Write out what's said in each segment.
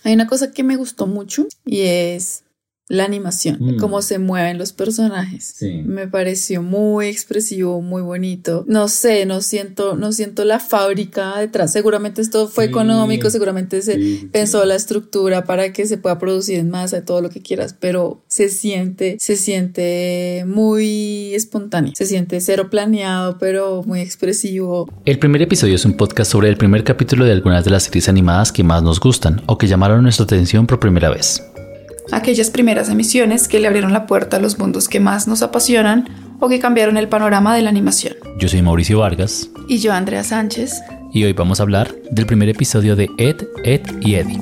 Hay una cosa que me gustó mucho y es la animación, cómo se mueven los personajes. Sí. Me pareció muy expresivo, muy bonito. No sé, no siento la fábrica detrás. Seguramente esto fue económico, seguramente se pensó la estructura para que se pueda producir en masa, todo lo que quieras, pero se siente muy espontáneo. Se siente cero planeado, pero muy expresivo. El primer episodio es un podcast sobre el primer capítulo de algunas de las series animadas que más nos gustan o que llamaron nuestra atención por primera vez. Aquellas primeras emisiones que le abrieron la puerta a los mundos que más nos apasionan o que cambiaron el panorama de la animación. Yo soy Mauricio Vargas. Y yo, Andrea Sánchez. Y hoy vamos a hablar del primer episodio de Ed, Edd y Eddy.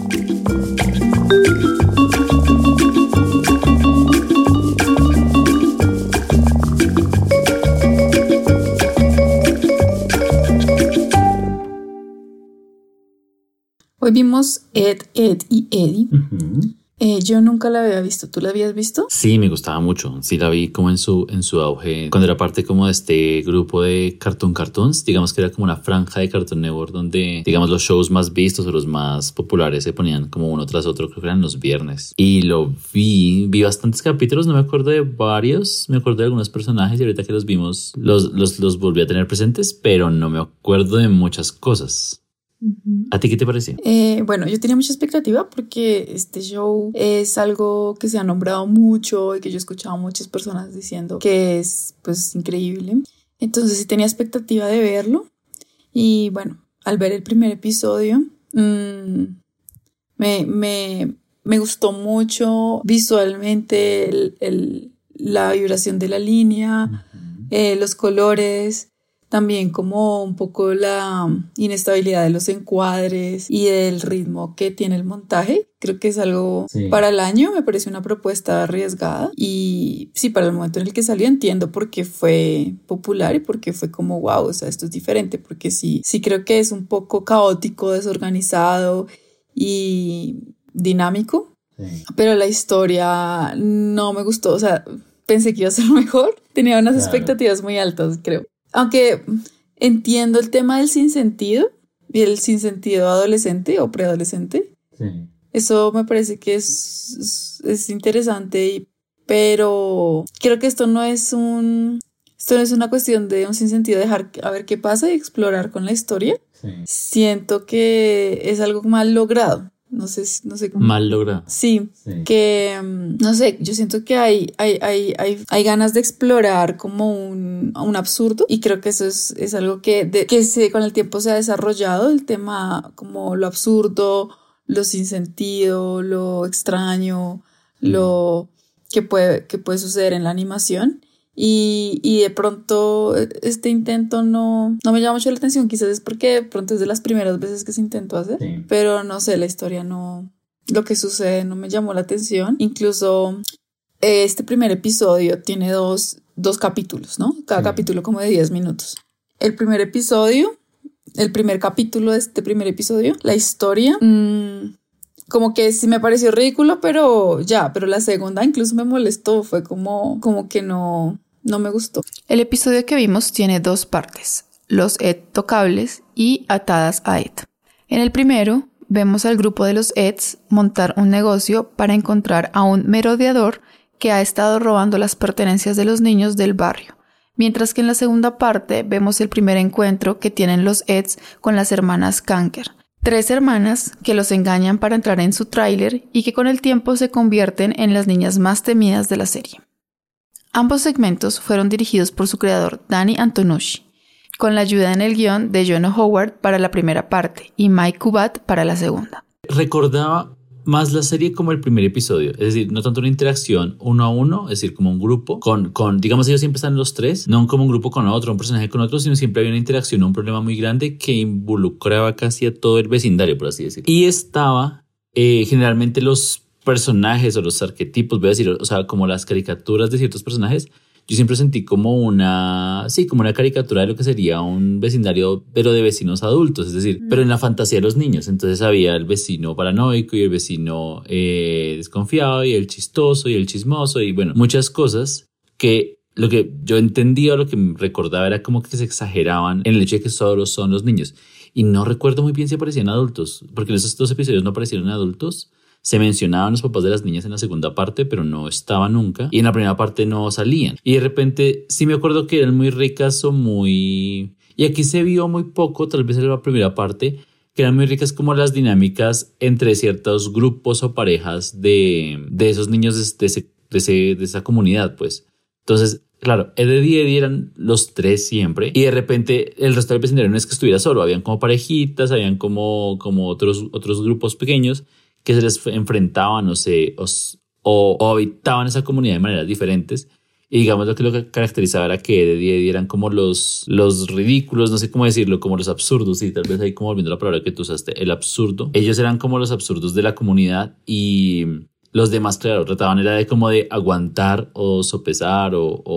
Hoy vimos Ed, Edd y Eddy. Yo nunca la había visto. ¿Tú la habías visto? Sí, me gustaba mucho. Sí, la vi como en su auge, cuando era parte como de este grupo de Cartoons. Digamos que era como una franja de Cartoon Network donde, digamos, los shows más vistos o los más populares se ponían como uno tras otro, creo que eran los viernes. Y lo vi bastantes capítulos, no me acuerdo de varios, me acuerdo de algunos personajes y ahorita que los vimos los volví a tener presentes, pero no me acuerdo de muchas cosas. ¿A ti qué te pareció? Bueno, yo tenía mucha expectativa porque este show es algo que se ha nombrado mucho y que yo he escuchado a muchas personas diciendo que es pues increíble. Entonces sí tenía expectativa de verlo y bueno, al ver el primer episodio me gustó mucho visualmente la vibración de la línea, los colores. También como un poco la inestabilidad de los encuadres y el ritmo que tiene el montaje. Creo que es algo para el año, me parece una propuesta arriesgada. Y sí, para el momento en el que salió entiendo por qué fue popular y por qué fue como wow, o sea, esto es diferente. Porque sí creo que es un poco caótico, desorganizado y dinámico. Sí. Pero la historia no me gustó, o sea, pensé que iba a ser mejor. Tenía unas expectativas muy altas, creo. Aunque entiendo el tema del sinsentido y el sinsentido adolescente o preadolescente. Sí. Eso me parece que es interesante, pero creo que esto no es una cuestión de un sinsentido, dejar a ver qué pasa y explorar con la historia. Sí. Siento que es algo mal logrado. No sé cómo. Mal logrado. Sí, que no sé, yo siento que hay ganas de explorar como un absurdo y creo que eso es algo que con el tiempo se ha desarrollado, el tema como lo absurdo, lo sin sentido, lo extraño, lo que puede suceder en la animación. Y de pronto este intento no me llama mucho la atención, quizás es porque de pronto es de las primeras veces que se intentó hacer, pero no sé, la historia lo que sucede no me llamó la atención. Incluso este primer episodio tiene dos capítulos, ¿no? Cada capítulo como de 10 minutos. El primer capítulo de este primer episodio, la historia, como que sí me pareció ridículo, pero la segunda incluso me molestó, fue como que no me gustó. El episodio que vimos tiene 2 partes, los Ed tocables y atadas a Ed. En el primero, vemos al grupo de los Eds montar un negocio para encontrar a un merodeador que ha estado robando las pertenencias de los niños del barrio. Mientras que en la segunda parte vemos el primer encuentro que tienen los Eds con las hermanas Kanker. 3 hermanas que los engañan para entrar en su tráiler y que con el tiempo se convierten en las niñas más temidas de la serie. Ambos segmentos fueron dirigidos por su creador Danny Antonucci, con la ayuda en el guión de John Howard para la primera parte y Mike Kubat para la segunda. Recordaba más la serie como el primer episodio, es decir, no tanto una interacción uno a uno, es decir, como un grupo con digamos, ellos siempre están los 3, no como un grupo con otro, un personaje con otro, sino siempre había una interacción, un problema muy grande que involucraba casi a todo el vecindario, por así decirlo. Y estaba generalmente los personajes o los arquetipos, voy a decir, o sea, como las caricaturas de ciertos personajes, yo siempre sentí como una caricatura de lo que sería un vecindario, pero de vecinos adultos, es decir, pero en la fantasía de los niños. Entonces había el vecino paranoico y el vecino desconfiado y el chistoso y el chismoso y bueno, muchas cosas que lo que yo entendía o lo que recordaba era como que se exageraban en el hecho de que solo son los niños. y no recuerdo muy bien si aparecían adultos, porque en esos 2 episodios no aparecieron adultos. Se mencionaban los papás de las niñas en la segunda parte, pero no estaban nunca. Y en la primera parte no salían. Y de repente sí me acuerdo que eran muy ricas o muy... Y aquí se vio muy poco, tal vez en la primera parte, que eran muy ricas como las dinámicas entre ciertos grupos o parejas de esos niños de esa comunidad, pues. Entonces, claro, Ed y Eddie eran los 3 siempre. Y de repente el resto del vecindario no es que estuviera solo. Habían como parejitas, habían como otros grupos pequeños que se les enfrentaban o habitaban esa comunidad de maneras diferentes. Y digamos lo que caracterizaba era que Ed y Eddie eran como los ridículos, no sé cómo decirlo, como los absurdos, y tal vez ahí como volviendo a la palabra que tú usaste, el absurdo. Ellos eran como los absurdos de la comunidad y los demás, claro, trataban era de como de aguantar o sopesar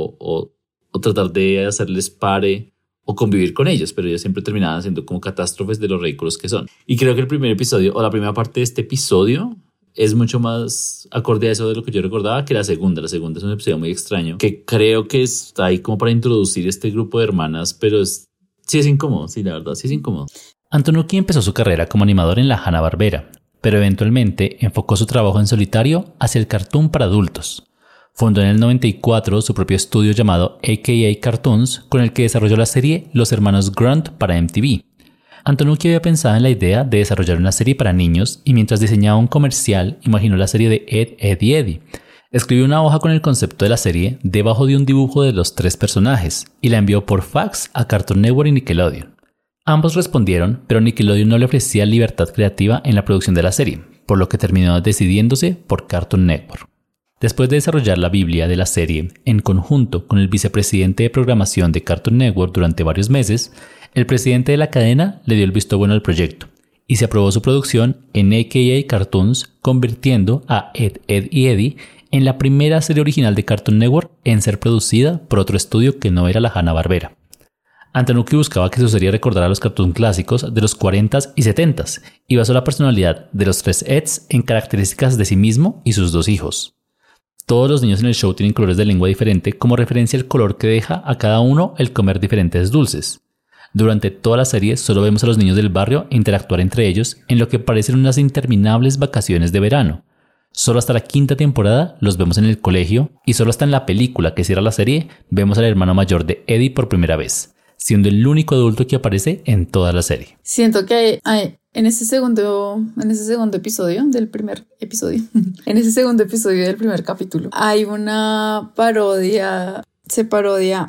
o tratar de hacerles pare o convivir con ellos, pero ellos siempre terminaban siendo como catástrofes de los ridículos que son. Y creo que el primer episodio o la primera parte de este episodio es mucho más acorde a eso de lo que yo recordaba que la segunda. La segunda es un episodio muy extraño que creo que está ahí como para introducir este grupo de hermanas, pero sí es incómodo, sí, la verdad, sí es incómodo. Antonucci empezó su carrera como animador en la Hanna-Barbera, pero eventualmente enfocó su trabajo en solitario hacia el cartoon para adultos. Fundó en el 94 su propio estudio llamado AKA Cartoons, con el que desarrolló la serie Los Hermanos Grunt para MTV. Antonucci había pensado en la idea de desarrollar una serie para niños y mientras diseñaba un comercial imaginó la serie de Ed, Edd y Eddy. Escribió una hoja con el concepto de la serie debajo de un dibujo de los 3 personajes y la envió por fax a Cartoon Network y Nickelodeon. Ambos respondieron, pero Nickelodeon no le ofrecía libertad creativa en la producción de la serie, por lo que terminó decidiéndose por Cartoon Network. Después de desarrollar la Biblia de la serie en conjunto con el vicepresidente de programación de Cartoon Network durante varios meses, el presidente de la cadena le dio el visto bueno al proyecto y se aprobó su producción en AKA Cartoons, convirtiendo a Ed, Edd y Eddy en la primera serie original de Cartoon Network en ser producida por otro estudio que no era la Hanna-Barbera. Antonucci buscaba que su serie recordara los cartoons clásicos de los 40s y 70s y basó la personalidad de los 3 Eds en características de sí mismo y sus 2 hijos. Todos los niños en el show tienen colores de lengua diferente como referencia al color que deja a cada uno el comer diferentes dulces. Durante toda la serie solo vemos a los niños del barrio interactuar entre ellos en lo que parecen unas interminables vacaciones de verano. Solo hasta la 5ª temporada los vemos en el colegio y solo hasta en la película que cierra la serie vemos al hermano mayor de Eddie por primera vez, siendo el único adulto que aparece en toda la serie. Siento que hay en ese segundo episodio del primer episodio, en ese segundo episodio del primer capítulo, hay una parodia. Se parodia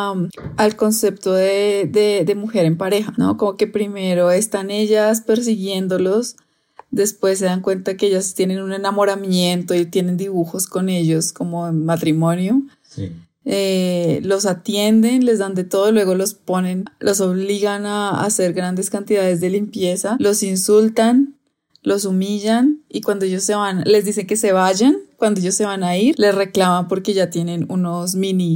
al concepto de mujer en pareja, ¿no? Como que primero están ellas persiguiéndolos, después se dan cuenta que ellas tienen un enamoramiento y tienen dibujos con ellos como en matrimonio. Sí. Los atienden, les dan de todo, luego los obligan a hacer grandes cantidades de limpieza, los insultan, los humillan y cuando ellos se van, les dicen que se vayan. Cuando ellos se van a ir, les reclaman porque ya tienen unos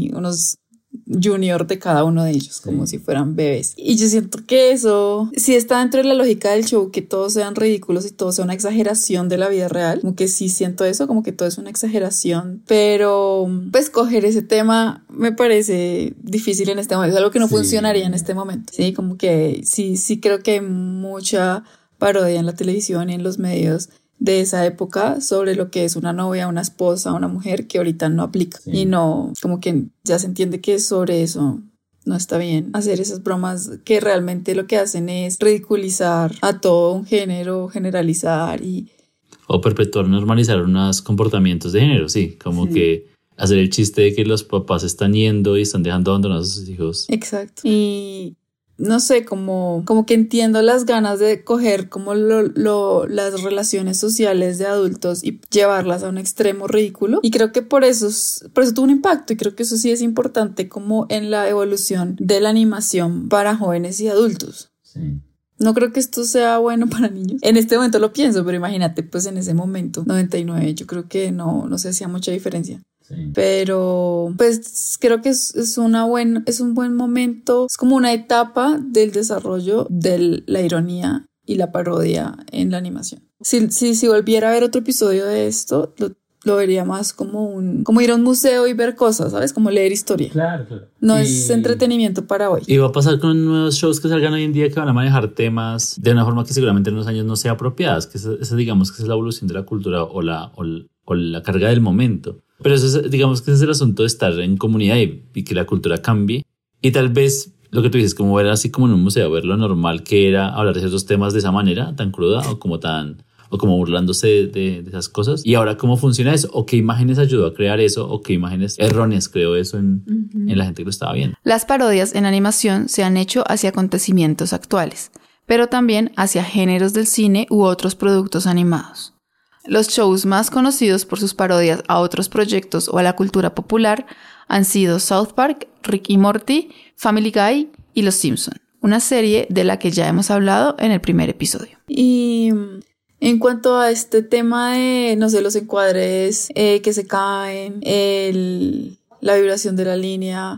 junior de cada uno de ellos, como si fueran bebés. Y yo siento que eso sí está dentro de la lógica del show, que todos sean ridículos y todo sea una exageración de la vida real. Como que sí siento eso, como que todo es una exageración. Pero pues coger ese tema me parece difícil en este momento. Es algo que no funcionaría en este momento. Sí, como que sí creo que hay mucha parodia en la televisión y en los medios de esa época sobre lo que es una novia, una esposa, una mujer que ahorita no aplica. Sí. Y no, como que ya se entiende que sobre eso no está bien hacer esas bromas que realmente lo que hacen es ridiculizar a todo un género, generalizar o perpetuar, normalizar unos comportamientos de género, sí, como que hacer el chiste de que los papás están yendo y están dejando abandonados a sus hijos. Exacto. Y no sé, como que entiendo las ganas de coger como las relaciones sociales de adultos y llevarlas a un extremo ridículo. Y creo que por eso tuvo un impacto y creo que eso sí es importante como en la evolución de la animación para jóvenes y adultos. Sí. No creo que esto sea bueno para niños. En este momento lo pienso, pero imagínate, pues en ese momento, 99, yo creo que no se hacía mucha diferencia. Sí. Pero pues creo que es un buen momento, es como una etapa del desarrollo de la ironía y la parodia en la animación. Si volviera a ver otro episodio de esto, lo vería más como ir a un museo y ver cosas, ¿sabes? Como leer historia. Claro. No es entretenimiento para hoy. Y va a pasar con nuevos shows que salgan hoy en día que van a manejar temas de una forma que seguramente en unos años no sea apropiada. Que esa digamos que es la evolución de la cultura o la carga del momento. Pero eso es, digamos que ese es el asunto de estar en comunidad y que la cultura cambie. Y tal vez lo que tú dices, como ver así como en un museo, ver lo normal que era hablar de ciertos temas de esa manera, tan cruda o como burlándose de esas cosas. Y ahora, ¿cómo funciona eso? ¿O qué imágenes ayudó a crear eso? ¿O qué imágenes erróneas creó eso en la gente que lo estaba viendo? Las parodias en animación se han hecho hacia acontecimientos actuales, pero también hacia géneros del cine u otros productos animados. Los shows más conocidos por sus parodias a otros proyectos o a la cultura popular han sido South Park, Rick y Morty, Family Guy y Los Simpson, una serie de la que ya hemos hablado en el primer episodio. Y en cuanto a este tema de, no sé, los encuadres que se caen, la vibración de la línea,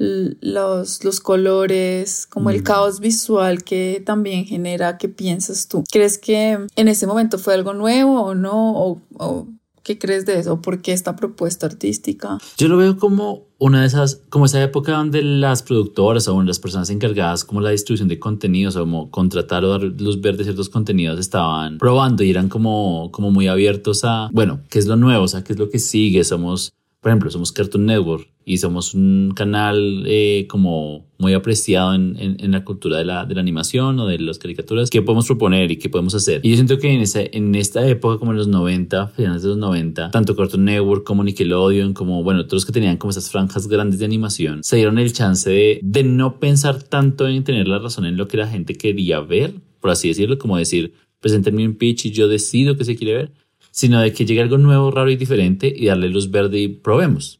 los colores, como el caos visual que también genera, ¿qué piensas tú? ¿Crees que en ese momento fue algo nuevo o no? ¿O qué crees de eso? ¿Por qué esta propuesta artística? Yo lo veo como una de esas, como esa época donde las productoras o las personas encargadas como la distribución de contenidos o como contratar o dar luz verde a ciertos contenidos estaban probando y eran como muy abiertos a, bueno, ¿qué es lo nuevo? O sea, ¿qué es lo que sigue? Por ejemplo, somos Cartoon Network y somos un canal como muy apreciado en la cultura de la animación o de las caricaturas. ¿Qué podemos proponer y qué podemos hacer? Y yo siento que en esta época, como en los 90, finales de los 90, tanto Cartoon Network como Nickelodeon, como bueno, todos los que tenían como esas franjas grandes de animación, se dieron el chance de no pensar tanto en tener la razón en lo que la gente quería ver, por así decirlo, como decir, preséntenme un pitch y yo decido qué se quiere ver, sino de que llegue algo nuevo, raro y diferente y darle luz verde y probemos.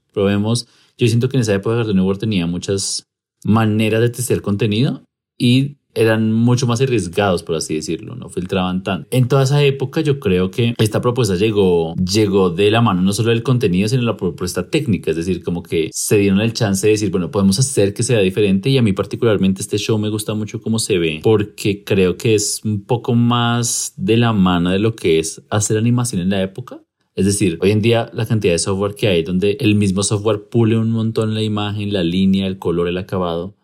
Yo siento que en esa época Cartoon Network tenía muchas maneras de testear contenido y eran mucho más arriesgados, por así decirlo, no filtraban tanto. En toda esa época yo creo que esta propuesta llegó de la mano no solo del contenido, sino la propuesta técnica, es decir, como que se dieron el chance de decir, bueno, podemos hacer que sea diferente, y a mí particularmente este show me gusta mucho cómo se ve, porque creo que es un poco más de la mano de lo que es hacer animación en la época. Es decir, hoy en día la cantidad de software que hay, donde el mismo software pule un montón la imagen, la línea, el color, el acabado,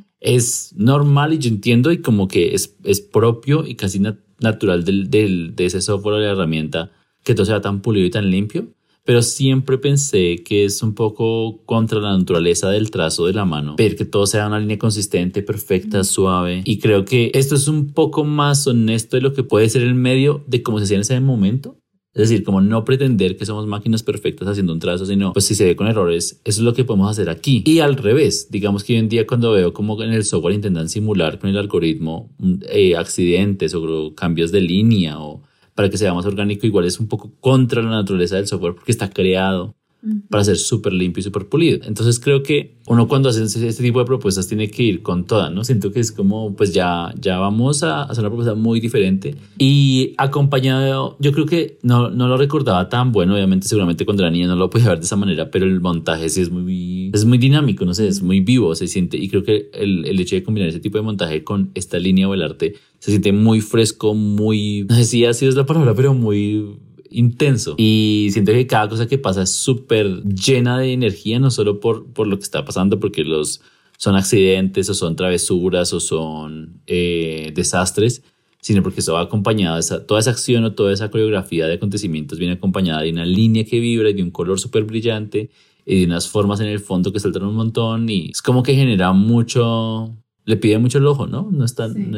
es normal y yo entiendo y como que es propio y casi natural de ese software o de la herramienta que todo sea tan pulido y tan limpio, pero siempre pensé que es un poco contra la naturaleza del trazo de la mano, ver que todo sea una línea consistente, perfecta, suave, y creo que esto es un poco más honesto de lo que puede ser el medio de cómo se hacía en ese momento. Es decir, como no pretender que somos máquinas perfectas haciendo un trazo, sino pues si se ve con errores, eso es lo que podemos hacer aquí. Y al revés, digamos que hoy en día cuando veo como en el software intentan simular con el algoritmo accidentes o cambios de línea o para que sea más orgánico, igual es un poco contra la naturaleza del software porque está creado para ser súper limpio y súper pulido. Entonces creo que uno cuando hace este tipo de propuestas tiene que ir con toda, ¿no? Siento que es como, pues ya vamos a hacer una propuesta muy diferente y acompañado, yo creo que no lo recordaba tan bueno, obviamente seguramente cuando era niña no lo podía ver de esa manera, pero el montaje sí es muy dinámico, no sé, es muy vivo, se siente, y creo que el hecho de combinar ese tipo de montaje con esta línea o el arte se siente muy fresco, muy, no sé si así es la palabra, pero muy intenso, y siento que cada cosa que pasa es súper llena de energía, no solo por lo que está pasando, porque son accidentes o son travesuras o son desastres, sino porque eso va acompañado, toda esa acción o toda esa coreografía de acontecimientos viene acompañada de una línea que vibra y de un color súper brillante y de unas formas en el fondo que saltan un montón, y es como que genera mucho... Le pide mucho el ojo, ¿no? No es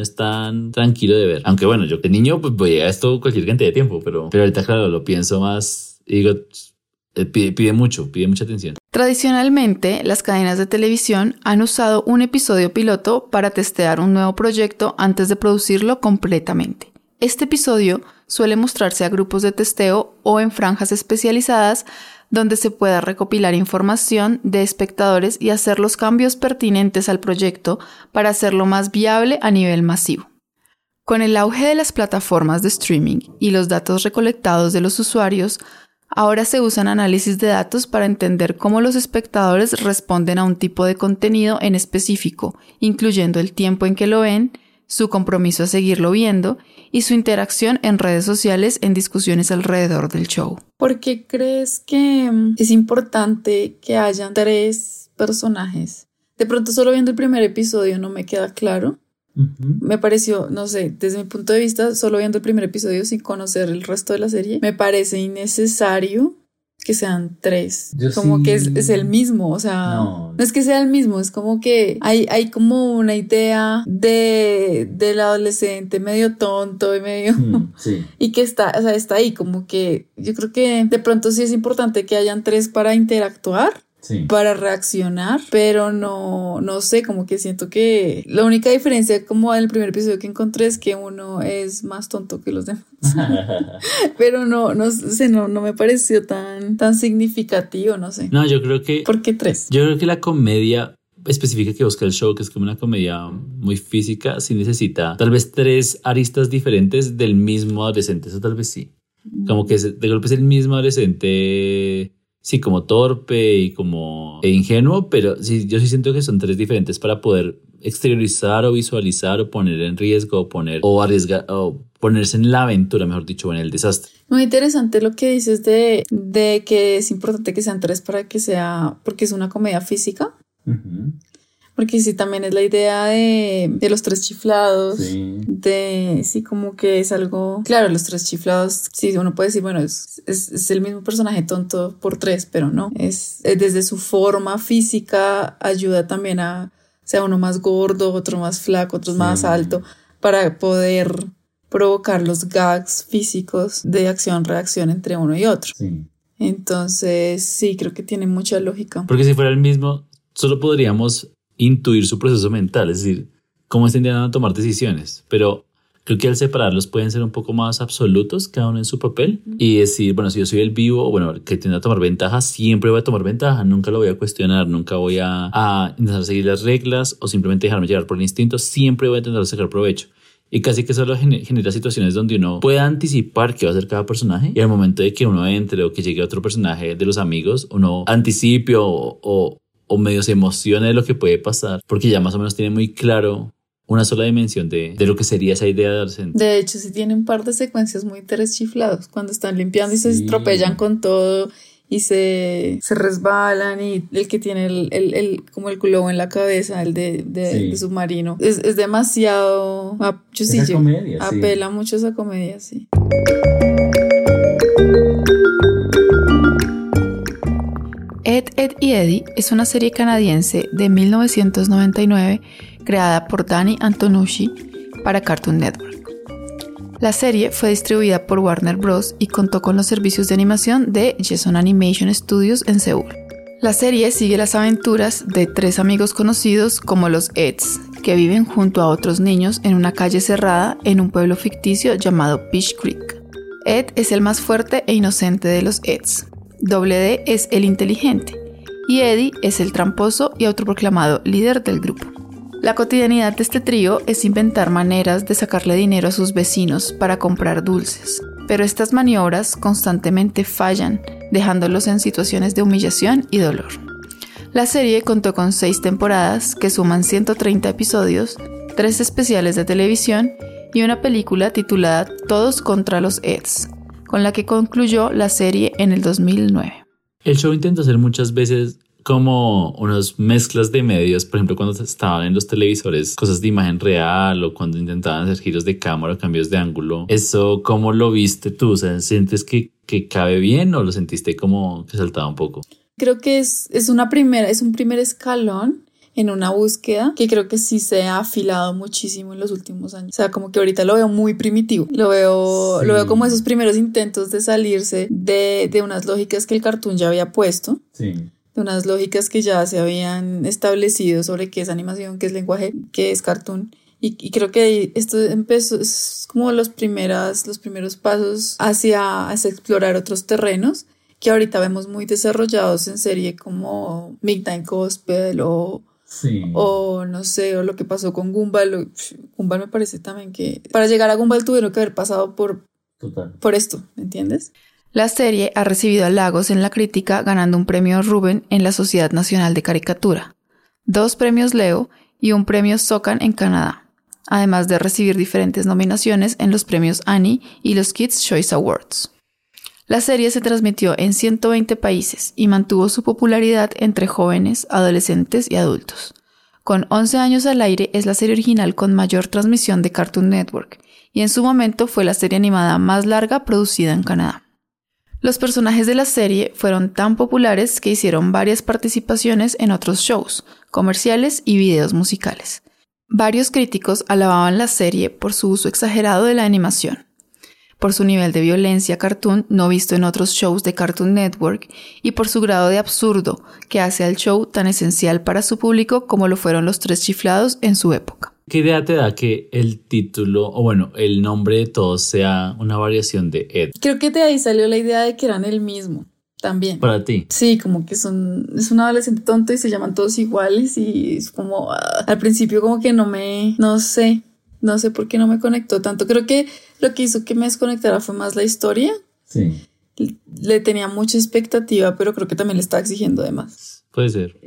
tan tranquilo de ver. Aunque bueno, yo de niño pues veía esto cualquier cantidad de tiempo, pero ahorita claro, lo pienso más y digo, pide mucha atención. Tradicionalmente, las cadenas de televisión han usado un episodio piloto para testear un nuevo proyecto antes de producirlo completamente. Este episodio suele mostrarse a grupos de testeo o en franjas especializadas donde se pueda recopilar información de espectadores y hacer los cambios pertinentes al proyecto para hacerlo más viable a nivel masivo. Con el auge de las plataformas de streaming y los datos recolectados de los usuarios, ahora se usan análisis de datos para entender cómo los espectadores responden a un tipo de contenido en específico, incluyendo el tiempo en que lo ven, su compromiso a seguirlo viendo y su interacción en redes sociales en discusiones alrededor del show. ¿Por qué crees que es importante que hayan 3 personajes? De pronto solo viendo el primer episodio no me queda claro. Me pareció, no sé, desde mi punto de vista, solo viendo el primer episodio sin conocer el resto de la serie, me parece innecesario que sean 3. Como que es el mismo, o sea, no es que sea el mismo, es como que hay como una idea del adolescente medio tonto y medio y que está ahí, como que yo creo que de pronto sí es importante que hayan 3 para interactuar. Sí. Para reaccionar, pero no sé, como que siento que la única diferencia como en el primer episodio que encontré es que uno es más tonto que los demás. Pero no sé, no me pareció tan significativo, no sé. No, yo creo que... ¿Por qué 3? Yo creo que la comedia específica que busca el show, que es como una comedia muy física, sí necesita tal vez 3 aristas diferentes del mismo adolescente, eso tal vez sí. Como que de golpe es el mismo adolescente... Sí, como torpe y como ingenuo, pero sí, yo sí siento que son 3 diferentes para poder exteriorizar o visualizar o poner en riesgo o arriesgar o ponerse en la aventura, mejor dicho, o en el desastre. Muy interesante lo que dices de que es importante que sean 3 para que sea, porque es una comedia física. Uh-huh. Porque sí, también es la idea de los 3 chiflados, sí, como que es algo, claro, los 3 chiflados, sí, uno puede decir, bueno, es el mismo personaje tonto por 3, pero no, es desde su forma física ayuda también a, sea uno más gordo, otro más flaco, otro más alto, para poder provocar los gags físicos de acción-reacción entre uno y otro. Sí. Entonces, sí, creo que tiene mucha lógica. Porque si fuera el mismo, solo podríamos intuir su proceso mental, es decir, cómo están intentando tomar decisiones, pero creo que al separarlos pueden ser un poco más absolutos, cada uno en su papel, y decir, bueno, si yo soy el vivo, bueno, que tiende a tomar ventaja, siempre voy a tomar ventaja, nunca lo voy a cuestionar, nunca voy a intentar seguir las reglas o simplemente dejarme llevar por el instinto, siempre voy a intentar sacar provecho. Y casi que solo genera situaciones donde uno puede anticipar qué va a hacer cada personaje y al momento de que uno entre o que llegue otro personaje de los amigos, uno anticipe o medio se emociona de lo que puede pasar, porque ya más o menos tiene muy claro una sola dimensión de lo que sería esa idea de adolescente. De hecho, sí tiene un par de secuencias muy 3 chiflados, cuando están limpiando y se estropellan con todo y se resbalan, y el que tiene el como el globo en la cabeza, el de submarino, es demasiado, apela mucho a esa comedia, sí. Ed, Edd y Eddy es una serie canadiense de 1999 creada por Danny Antonucci para Cartoon Network. La serie fue distribuida por Warner Bros. Y contó con los servicios de animación de Jeson Animation Studios en Seúl. La serie sigue las aventuras de 3 amigos conocidos como los Edds, que viven junto a otros niños en una calle cerrada en un pueblo ficticio llamado Fish Creek. Ed es el más fuerte e inocente de los Edds. D es el inteligente y Eddy es el tramposo y autoproclamado líder del grupo. La cotidianidad de este trío es inventar maneras de sacarle dinero a sus vecinos para comprar dulces, pero estas maniobras constantemente fallan, dejándolos en situaciones de humillación y dolor. La serie contó con 6 temporadas que suman 130 episodios, 3 especiales de televisión y una película titulada Todos contra los Edds, con la que concluyó la serie en el 2009. El show intenta hacer muchas veces como unas mezclas de medios, por ejemplo cuando estaban en los televisores cosas de imagen real o cuando intentaban hacer giros de cámara o cambios de ángulo. ¿Eso cómo lo viste tú? O sea, ¿sientes que cabe bien o lo sentiste como que saltaba un poco? Creo que es un primer escalón en una búsqueda que creo que sí se ha afilado muchísimo en los últimos años. O sea, como que ahorita lo veo muy primitivo. Lo veo como esos primeros intentos de salirse de unas lógicas que el cartoon ya había puesto. Sí. De unas lógicas que ya se habían establecido sobre qué es animación, qué es lenguaje, qué es cartoon. Y creo que esto empezó, es como los primeros pasos hacia explorar otros terrenos que ahorita vemos muy desarrollados en serie como Midnight Gospel o no sé, o lo que pasó con Gumball. Gumball me parece también que para llegar a Gumball tuvieron que haber pasado por esto, ¿me entiendes? La serie ha recibido halagos en la crítica, ganando un premio Rubén en la Sociedad Nacional de Caricatura, 2 premios Leo y un premio Socan en Canadá. además de recibir diferentes nominaciones en los premios Annie y los Kids' Choice Awards. La serie se transmitió en 120 países y mantuvo su popularidad entre jóvenes, adolescentes y adultos. Con 11 años al aire, es la serie original con mayor transmisión de Cartoon Network y en su momento fue la serie animada más larga producida en Canadá. Los personajes de la serie fueron tan populares que hicieron varias participaciones en otros shows, comerciales y videos musicales. Varios críticos alababan la serie por su uso exagerado de la animación, por su nivel de violencia cartoon no visto en otros shows de Cartoon Network y por su grado de absurdo que hace al show tan esencial para su público como lo fueron los Tres Chiflados en su época. ¿Qué idea te da que el título, o bueno, el nombre de todos sea una variación de Ed? Creo que de ahí salió la idea de que eran el mismo también. Para ti. Sí, como que es un adolescente tonto y se llaman todos iguales y es como al principio como que no sé por qué no me conectó tanto. Creo que lo que hizo que me desconectara fue más la historia. Sí. Le tenía mucha expectativa, pero creo que también le estaba exigiendo de más. Puede ser.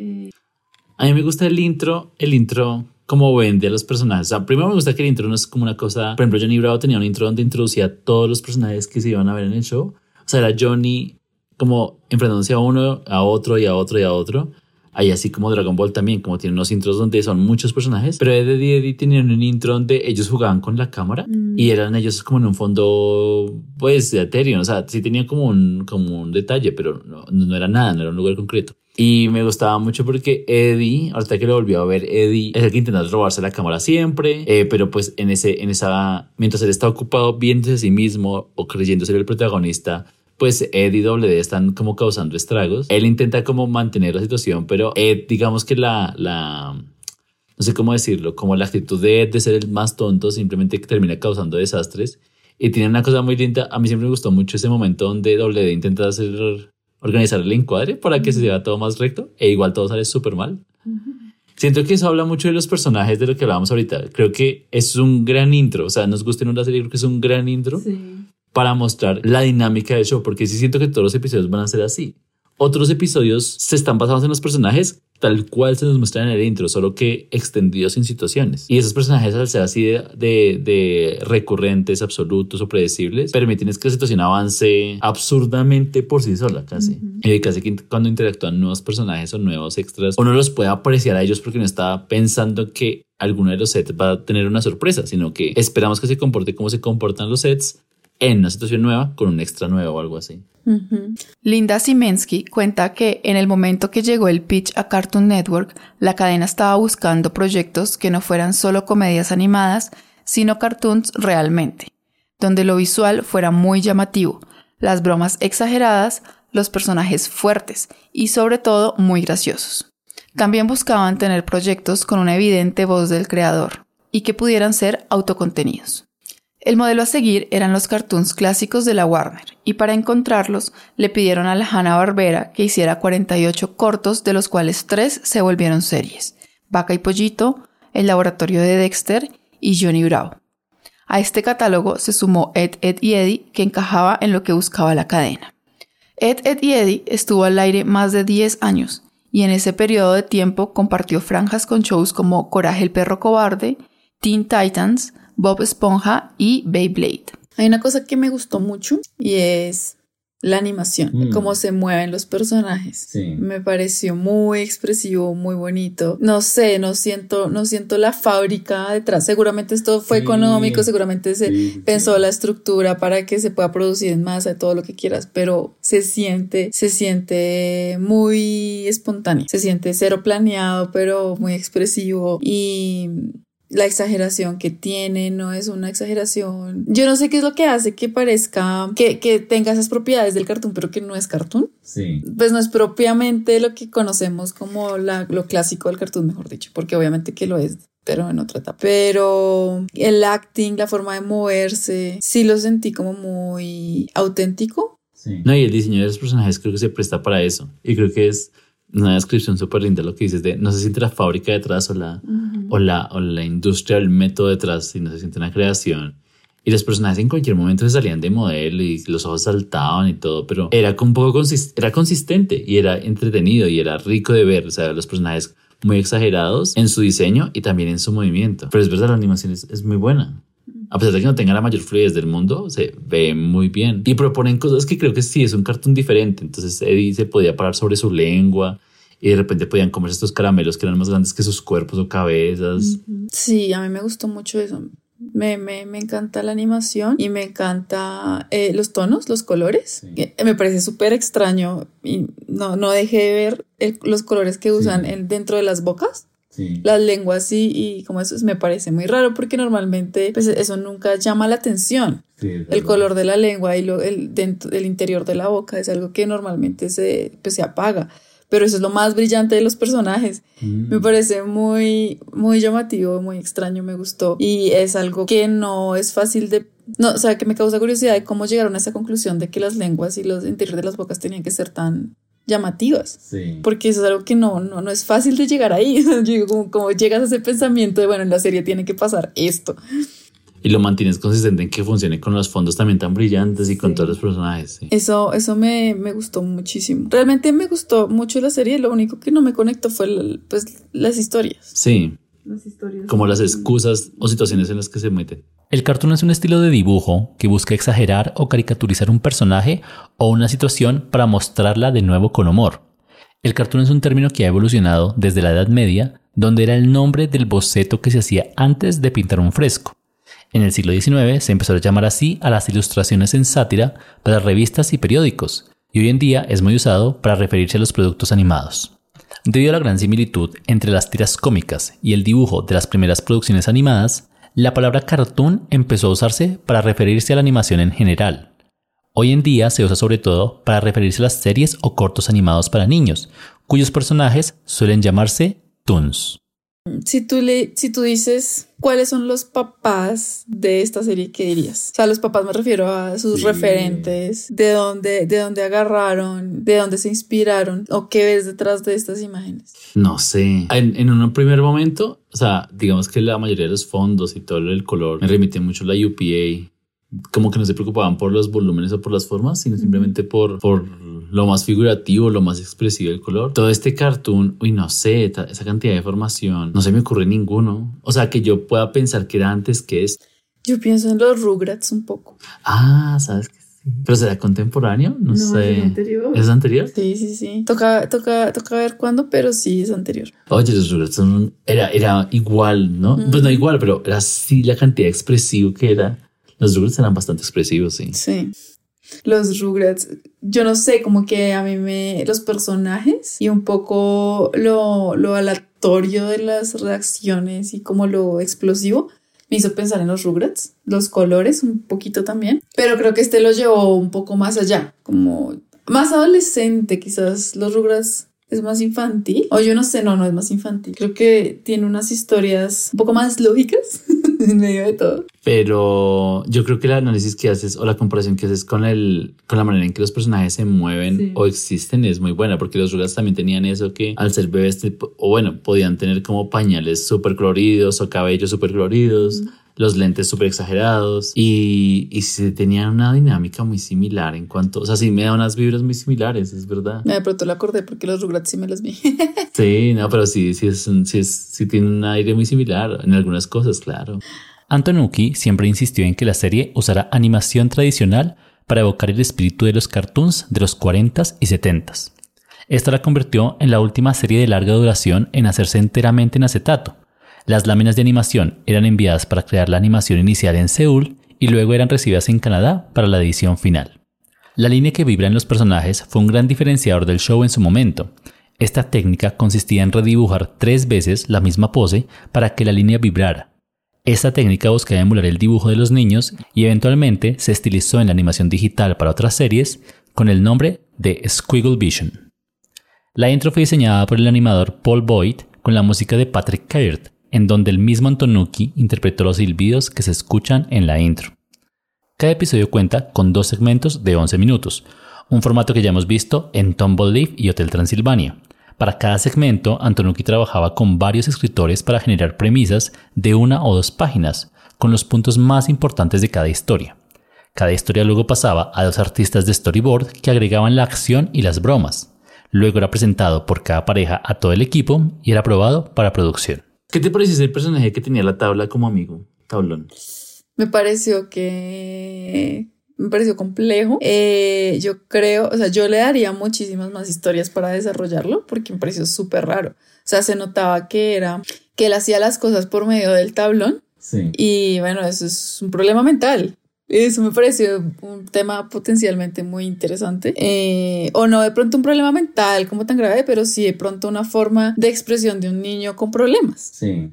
A mí me gusta el intro como vende a los personajes. O sea, primero me gusta que el intro no es como una cosa... Por ejemplo, Johnny Bravo tenía un intro donde introducía a todos los personajes que se iban a ver en el show. O sea, era Johnny como enfrentándose a uno, a otro y a otro y a otro. Hay así como Dragon Ball también, como tiene unos intros donde son muchos personajes, pero Ed y Eddie tenían un intro donde ellos jugaban con la cámara y eran ellos como en un fondo, pues, de etéreo, o sea, sí tenía como un detalle, pero no era nada, no era un lugar concreto. Y me gustaba mucho porque Eddie, ahorita que lo volví a ver, Eddie es el que intenta robarse la cámara siempre, pero pues mientras él está ocupado viéndose a sí mismo o creyéndose el protagonista, pues Ed y WD están como causando estragos. Él intenta como mantener la situación, pero Ed, digamos que no sé cómo decirlo, como la actitud de Ed de ser el más tonto simplemente termina causando desastres. Y tiene una cosa muy linda, a mí siempre me gustó mucho ese momento donde WD intenta organizar el encuadre para que se lleve todo más recto e igual todo sale súper mal. Siento que eso habla mucho de los personajes de lo que hablábamos ahorita. Creo que es un gran intro, o sea, nos gusta en una serie, creo que es un gran intro. Sí. Para mostrar la dinámica del show, porque sí siento que todos los episodios van a ser así. Otros episodios se están basados en los personajes tal cual se nos muestran en el intro, solo que extendidos en situaciones. Y esos personajes, al ser así de recurrentes, absolutos o predecibles, permiten que la situación avance absurdamente por sí sola, casi. Casi que cuando interactúan nuevos personajes o nuevos extras, uno los puede apreciar a ellos porque no está pensando que alguno de los sets va a tener una sorpresa, sino que esperamos que se comporte como se comportan los sets en una situación nueva con un extra nuevo o algo así. Linda Simensky cuenta que en el momento que llegó el pitch a Cartoon Network, la cadena estaba buscando proyectos que no fueran solo comedias animadas, sino cartoons realmente, donde lo visual fuera muy llamativo, las bromas exageradas, los personajes fuertes y sobre todo muy graciosos. También buscaban tener proyectos con una evidente voz del creador y que pudieran ser autocontenidos. El modelo a seguir eran los cartoons clásicos de la Warner, y para encontrarlos le pidieron a la Hanna-Barbera que hiciera 48 cortos, de los cuales 3 se volvieron series: Vaca y Pollito, El Laboratorio de Dexter y Johnny Bravo. A este catálogo se sumó Ed, Edd y Eddy, que encajaba en lo que buscaba la cadena. Ed, Edd y Eddy estuvo al aire más de 10 años, y en ese periodo de tiempo compartió franjas con shows como Coraje el Perro Cobarde, Teen Titans, Bob Esponja y Beyblade. Hay una cosa que me gustó mucho y es la animación, cómo se mueven los personajes. Sí. Me pareció muy expresivo, muy bonito. No sé, no siento la fábrica detrás. Seguramente esto fue económico, seguramente se pensó la estructura para que se pueda producir en masa, todo lo que quieras, pero se siente muy espontáneo. Se siente cero planeado, pero muy expresivo, y la exageración que tiene no es una exageración. Yo no sé qué es lo que hace que parezca que tenga esas propiedades del cartoon, pero que no es cartoon. Sí. Pues no es propiamente lo que conocemos como lo clásico del cartoon, mejor dicho, porque obviamente que lo es, pero en otra etapa. Pero el acting, la forma de moverse, sí lo sentí como muy auténtico. Sí. No, y el diseño de los personajes creo que se presta para eso. Y creo que es una descripción súper linda lo que dices de no se siente la fábrica detrás o la industria o el método detrás, sino se siente una creación. Y los personajes en cualquier momento se salían de modelo y los ojos saltaban y todo, pero era un poco era consistente y era entretenido y era rico de ver. O sea, los personajes muy exagerados en su diseño y también en su movimiento. Pero es verdad, la animación es muy buena. A pesar de que no tenga la mayor fluidez del mundo, se ve muy bien. Y proponen cosas que creo que sí, es un cartoon diferente. Entonces Eddie se podía parar sobre su lengua y de repente podían comerse estos caramelos que eran más grandes que sus cuerpos o cabezas. Sí, a mí me gustó mucho eso. Me encanta la animación y me encanta los tonos, los colores. Sí. Me parece súper extraño y no dejé de ver los colores que usan dentro de las bocas. Sí. Las lenguas y como eso me parece muy raro porque normalmente pues, eso nunca llama la atención. Sí, el color de la lengua y el interior de la boca es algo que normalmente se apaga. Pero eso es lo más brillante de los personajes. Me parece muy, muy llamativo, muy extraño, me gustó. Y es algo que no es fácil que me causa curiosidad de cómo llegaron a esa conclusión de que las lenguas y los interiores de las bocas tenían que ser tan llamativas. Sí. Porque eso es algo que no es fácil de llegar ahí. Yo digo, como llegas a ese pensamiento de, bueno, en la serie tiene que pasar esto. Y lo mantienes consistente en que funcione con los fondos también tan brillantes y con todos los personajes. Sí. Eso me gustó muchísimo. Realmente me gustó mucho la serie. Lo único que no me conectó fue las historias. Sí. Las historias. Como las excusas o situaciones en las que se meten. El cartoon es un estilo de dibujo que busca exagerar o caricaturizar un personaje o una situación para mostrarla de nuevo con humor. El cartoon es un término que ha evolucionado desde la Edad Media, donde era el nombre del boceto que se hacía antes de pintar un fresco. En el siglo XIX se empezó a llamar así a las ilustraciones en sátira para revistas y periódicos, y hoy en día es muy usado para referirse a los productos animados. Debido a la gran similitud entre las tiras cómicas y el dibujo de las primeras producciones animadas, la palabra cartoon empezó a usarse para referirse a la animación en general. Hoy en día se usa sobre todo para referirse a las series o cortos animados para niños, cuyos personajes suelen llamarse toons. Si tú dices cuáles son los papás de esta serie, ¿qué dirías? O sea, los papás me refiero a sus referentes, de dónde agarraron, de dónde se inspiraron, o qué ves detrás de estas imágenes. No sé. En un primer momento, o sea, digamos que la mayoría de los fondos y todo el color me remite mucho a la UPA. Como que no se preocupaban por los volúmenes o por las formas, sino simplemente por lo más figurativo, lo más expresivo del color. Todo este cartoon, no sé, esa cantidad de información, no se me ocurre ninguno. O sea, que yo pueda pensar que era antes que esto. Yo pienso en los Rugrats un poco. Ah, ¿sabes qué? Sí. ¿Pero será contemporáneo? No sé. ¿Es anterior? ¿Es anterior? Sí. Toca ver cuándo, pero sí es anterior. Oye, los Rugrats era igual, ¿no? Pues no igual, pero era así la cantidad de expresivo que era. Los Rugrats eran bastante expresivos, sí. Sí. Los Rugrats, yo no sé, como que a mí los personajes y un poco lo aleatorio de las reacciones y como lo explosivo me hizo pensar en los Rugrats, los colores un poquito también, pero creo que lo llevó un poco más allá, como más adolescente quizás. Los Rugrats es más infantil, o yo no sé, no es más infantil, creo que tiene unas historias un poco más lógicas en medio de todo. Pero yo creo que el análisis que haces o la comparación que haces con la manera en que los personajes se mueven o existen es muy buena, porque los Rugrats también tenían eso que al ser bebés, podían tener como pañales súper coloridos o cabellos súper coloridos, los lentes súper exagerados y sí tenían una dinámica muy similar en cuanto, o sea, sí me da unas vibras muy similares, es verdad. De pronto la acordé porque los Rugrats sí me las vi. Sí, no, pero sí tiene un aire muy similar en algunas cosas, claro. Antonucci siempre insistió en que la serie usara animación tradicional para evocar el espíritu de los cartoons de los 40s y 70s. Esta la convirtió en la última serie de larga duración en hacerse enteramente en acetato. Las láminas de animación eran enviadas para crear la animación inicial en Seúl y luego eran recibidas en Canadá para la edición final. La línea que vibra en los personajes fue un gran diferenciador del show en su momento. Esta técnica consistía en redibujar 3 veces la misma pose para que la línea vibrara. Esta técnica buscaba emular el dibujo de los niños y eventualmente se estilizó en la animación digital para otras series con el nombre de Squiggle Vision. La intro fue diseñada por el animador Paul Boyd con la música de Patrick Caird, en donde el mismo Antonucci interpretó los silbidos que se escuchan en la intro. Cada episodio cuenta con 2 segmentos de 11 minutos, un formato que ya hemos visto en Tumble Leaf y Hotel Transilvania. Para cada segmento, Antonucci trabajaba con varios escritores para generar premisas de 1 o 2 páginas, con los puntos más importantes de cada historia. Cada historia luego pasaba a 2 artistas de storyboard que agregaban la acción y las bromas. Luego era presentado por cada pareja a todo el equipo y era aprobado para producción. ¿Qué te pareció ese personaje que tenía la tabla como amigo? Tablón. Me pareció complejo. Yo creo, o sea, yo le daría muchísimas más historias para desarrollarlo porque me pareció súper raro. O sea, se notaba que él hacía las cosas por medio del tablón. Sí. Y bueno, eso es un problema mental. Eso me pareció un tema potencialmente muy interesante. O no de pronto un problema mental como tan grave, pero sí de pronto una forma de expresión de un niño con problemas. Sí.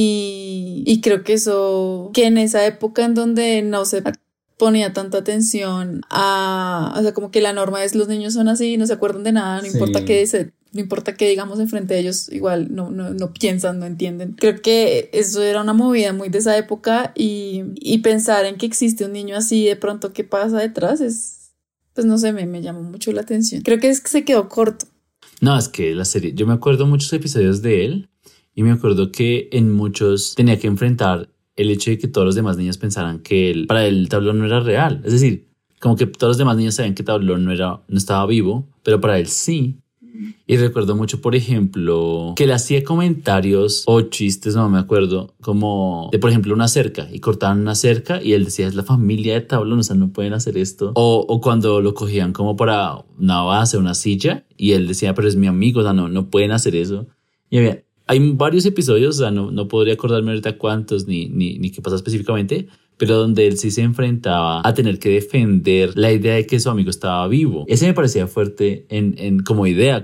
Y creo que eso, que en esa época en donde no se ponía tanta atención o sea, como que la norma es los niños son así, no se acuerdan de nada, no importa qué digamos enfrente de ellos, igual no piensan, no entienden. Creo que eso era una movida muy de esa época y pensar en que existe un niño así de pronto qué pasa detrás pues no sé, me llamó mucho la atención. Creo que es que se quedó corto. No, es que la serie, yo me acuerdo muchos episodios de él y me acuerdo que en muchos tenía que enfrentar el hecho de que todos los demás niños pensaran que para él el tablón no era real. Es decir, como que todos los demás niños sabían que tablón no estaba vivo, pero para él sí. Y recuerdo mucho, por ejemplo, que él hacía comentarios o chistes, no me acuerdo, como de, por ejemplo, una cerca y cortaban una cerca y él decía, es la familia de tablón, o sea, no pueden hacer esto. O cuando lo cogían como para una base, una silla, y él decía, pero es mi amigo, o sea, no pueden hacer eso. Y hay varios episodios, o sea, no podría acordarme ahorita cuántos ni qué pasa específicamente, pero donde él sí se enfrentaba a tener que defender la idea de que su amigo estaba vivo. Ese me parecía fuerte como idea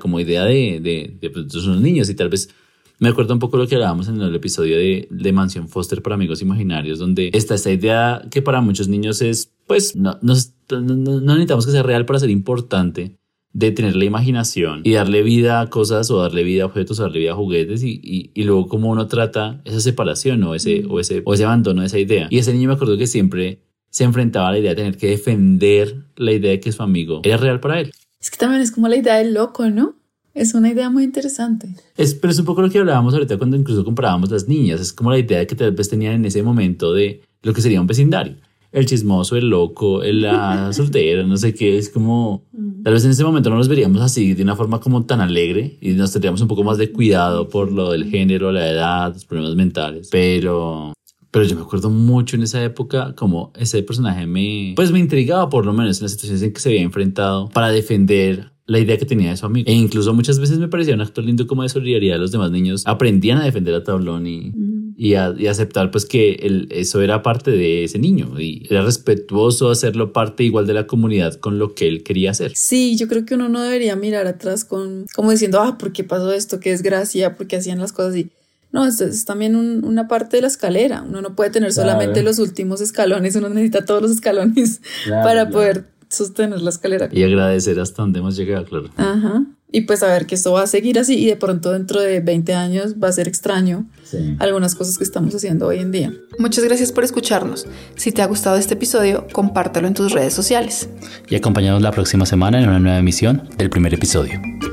de unos niños, y tal vez me acuerdo un poco lo que hablábamos en el episodio de Mansión Foster para amigos imaginarios, donde está esta idea que para muchos niños es, pues, no necesitamos que sea real para ser importante, de tener la imaginación y darle vida a cosas o darle vida a objetos o darle vida a juguetes y luego cómo uno trata esa separación o ese abandono de esa idea. Y ese niño me acuerdo que siempre se enfrentaba a la idea de tener que defender la idea de que su amigo era real para él. Es que también es como la idea del loco, ¿no? Es una idea muy interesante. Pero es un poco lo que hablábamos ahorita cuando incluso comparábamos las niñas. Es como la idea que tal vez tenían en ese momento de lo que sería un vecindario. El chismoso, el loco, la soltera, no sé qué. Es como, tal vez en ese momento no nos veríamos así de una forma como tan alegre y nos tendríamos un poco más de cuidado por lo del género, la edad, los problemas mentales. Pero yo me acuerdo mucho en esa época como ese personaje me intrigaba, por lo menos en las situaciones en que se había enfrentado para defender la idea que tenía de su amigo. E incluso muchas veces me parecía un acto lindo como de solidaridad. Los demás niños aprendían a defender a tablón y aceptar pues que eso era parte de ese niño y era respetuoso hacerlo parte igual de la comunidad con lo que él quería hacer. Sí, yo creo que uno no debería mirar atrás como diciendo, ¿por qué pasó esto? ¿Qué desgracia? ¿Por qué hacían las cosas así? No, esto es también una parte de la escalera. Uno no puede tener solamente los últimos escalones, uno necesita todos los escalones para poder sostener la escalera. Y agradecer hasta donde hemos llegado, claro. Ajá. Y pues saber que esto va a seguir así y de pronto dentro de 20 años va a ser extraño algunas cosas que estamos haciendo hoy en día. Muchas gracias por escucharnos. Si te ha gustado este episodio, compártelo en tus redes sociales. Y acompáñanos la próxima semana en una nueva emisión del primer episodio.